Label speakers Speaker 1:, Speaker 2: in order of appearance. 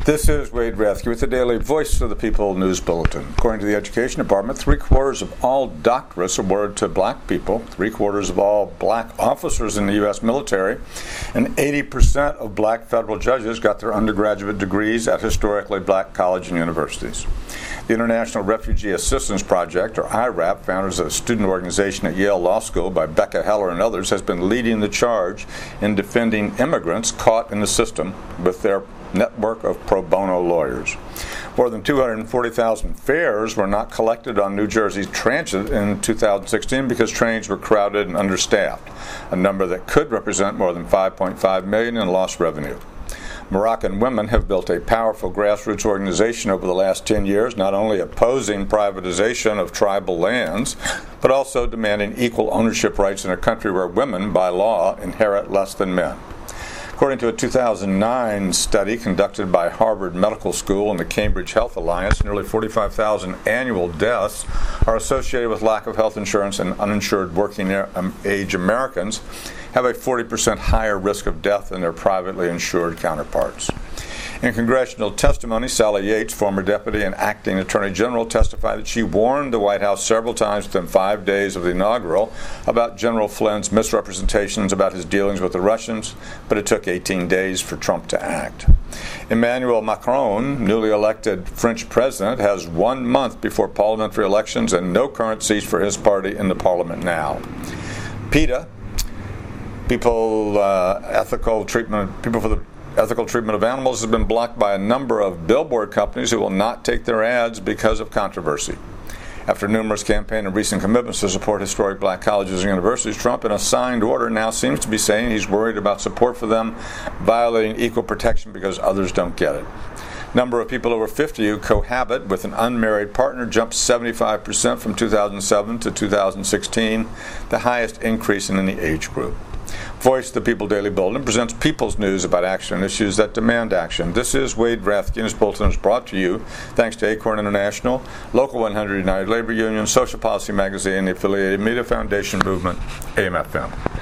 Speaker 1: This is Wade Rathke with the Daily Voice of the People News Bulletin. According to the Education Department, 3/4 of all doctorates awarded to black people, 3/4 of all black officers in the U.S. military, and 80% of black federal judges got their undergraduate degrees at historically black colleges and universities. The International Refugee Assistance Project, or IRAP, founded as a student organization at Yale Law School by Becca Heller and others, has been leading the charge in defending immigrants caught in the system with their network of pro bono lawyers. More than 240,000 fares were not collected on New Jersey's transit in 2016 because trains were crowded and understaffed, a number that could represent more than $5.5 million in lost revenue. Moroccan women have built a powerful grassroots organization over the last 10 years, not only opposing privatization of tribal lands, but also demanding equal ownership rights in a country where women, by law, inherit less than men. According to a 2009 study conducted by Harvard Medical School and the Cambridge Health Alliance, nearly 45,000 annual deaths are associated with lack of health insurance, and uninsured working-age Americans have a 40% higher risk of death than their privately insured counterparts. In congressional testimony, Sally Yates, former deputy and acting attorney general, testified that she warned the White House several times within 5 days of the inaugural about General Flynn's misrepresentations about his dealings with the Russians, but it took 18 days for Trump to act. Emmanuel Macron, newly elected French president, has 1 month before parliamentary elections and no current seats for his party in the parliament now. PETA, People for the Ethical Treatment of Animals, has been blocked by a number of billboard companies who will not take their ads because of controversy. After numerous campaign and recent commitments to support historic black colleges and universities, Trump, in a signed order, now seems to be saying he's worried about support for them violating equal protection because others don't get it. Number of people over 50 who cohabit with an unmarried partner jumped 75% from 2007 to 2016, the highest increase in any age group. Voice of the People Daily Bulletin presents people's news about action and issues that demand action. This is Wade Rathke, and this bulletin is brought to you thanks to Acorn International, Local 100 United Labor Union, Social Policy Magazine, the affiliated Media Foundation Movement, AM/FM.